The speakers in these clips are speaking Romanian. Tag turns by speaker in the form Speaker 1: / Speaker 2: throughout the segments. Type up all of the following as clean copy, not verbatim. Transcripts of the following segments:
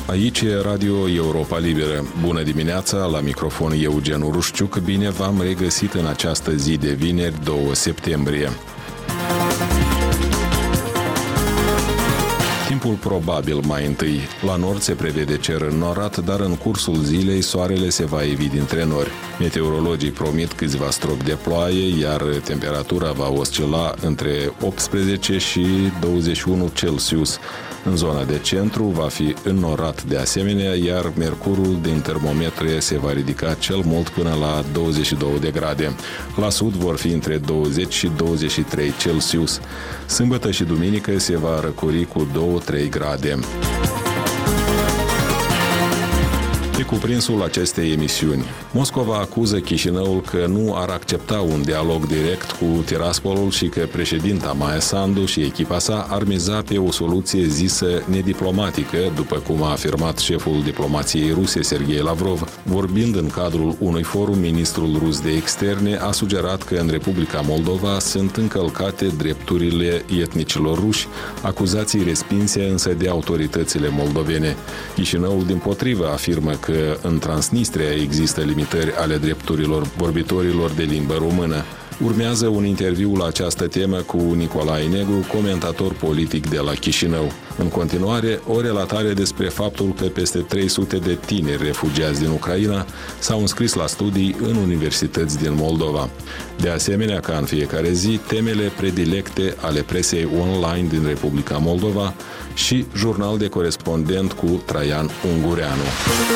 Speaker 1: Aici e Radio Europa Liberă. Bună dimineața, la microfon Eugen Urușciuc. Bine v-am regăsit în această zi de vineri, 2 septembrie. Timpul probabil mai întâi. La nord se prevede cer înnorat, dar în cursul zilei soarele se va ivi dintre nori. Meteorologii promit câțiva stropi de ploaie, iar temperatura va oscila între 18 și 21 Celsius. În zona de centru va fi înnorat de asemenea, iar mercurul din termometre se va ridica cel mult până la 22 de grade. La sud vor fi între 20 și 23 Celsius. Sâmbătă și duminică se va răcori cu 2-3 grade. Pe cuprinsul acestei emisiuni, Moscova acuză Chișinăul că nu ar accepta un dialog direct cu Tiraspolul și că președinta Maia Sandu și echipa sa ar miza pe o soluție zisă nediplomatică, după cum a afirmat șeful diplomației ruse Sergei Lavrov. Vorbind în cadrul unui forum, ministrul rus de externe a sugerat că în Republica Moldova sunt încălcate drepturile etnicilor ruși, acuzații respinse însă de autoritățile moldovene. Chișinăul dimpotrivă afirmă că în Transnistria există limitări ale drepturilor vorbitorilor de limbă română. Urmează un interviu la această temă cu Nicolae Negru, comentator politic de la Chișinău. În continuare, o relatare despre faptul că peste 300 de tineri refugiați din Ucraina s-au înscris la studii în universități din Moldova. De asemenea, ca în fiecare zi, temele predilecte ale presei online din Republica Moldova și jurnal de corespondent cu Traian Ungureanu.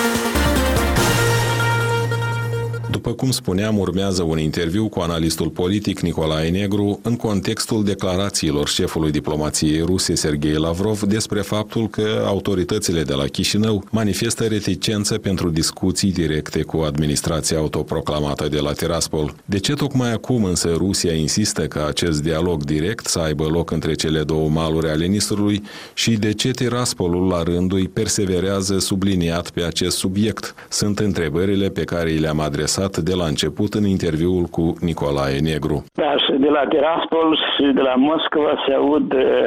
Speaker 1: După cum spuneam, urmează un interviu cu analistul politic Nicolae Negru în contextul declarațiilor șefului diplomației ruse Sergei Lavrov despre faptul că autoritățile de la Chișinău manifestă reticență pentru discuții directe cu administrația autoproclamată de la Tiraspol. De ce tocmai acum însă Rusia insistă ca acest dialog direct să aibă loc între cele două maluri ale Nistrului și de ce Tiraspolul la rândul îi perseverează subliniat pe acest subiect? Sunt întrebările pe care le-am adresat de la început în interviul cu Nicolae Negru.
Speaker 2: Da, și de la Tiraspol și de la Moscova se aud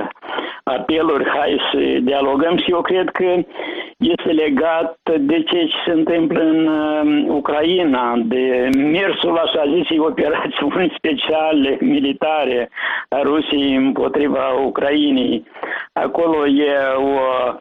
Speaker 2: apeluri, hai să dialogăm, și eu cred că este legat de ce se întâmplă în Ucraina, de mersul, așa zisei, operațiuni speciale militare a Rusiei împotriva Ucrainei. Acolo e o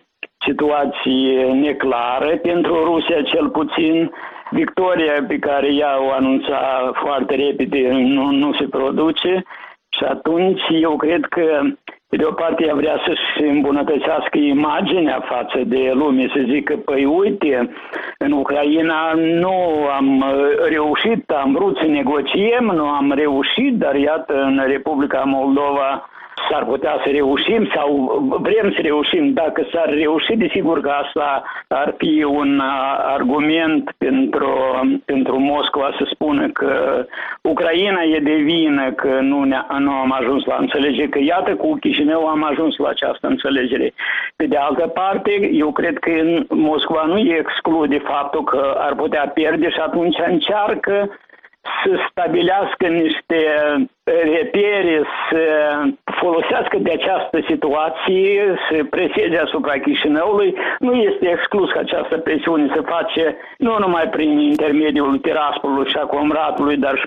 Speaker 2: situație neclară pentru Rusia, cel puțin. Victoria pe ea o anunța foarte repede nu se produce și atunci eu cred că pe de o parte ea vrea să-și îmbunătățească imaginea față de lume, să zică, păi uite, în Ucraina nu am reușit, am vrut să negociem, nu am reușit, dar iată în Republica Moldova s-ar putea să reușim sau vrem să reușim. Dacă s-ar reuși, desigur că asta ar fi un argument pentru Moscova să spună că Ucraina e de vină că nu am ajuns la înțelegere, că iată cu Chișinău am ajuns la această înțelegere. Pe de altă parte, eu cred că Moscova nu exclude faptul că ar putea pierde și atunci încearcă să stabilească niște repere, să folosească de această situație, să preseze asupra Chișinăului. Nu este exclus că această presiune se face nu numai prin intermediul Tiraspolului și a Comratului, dar și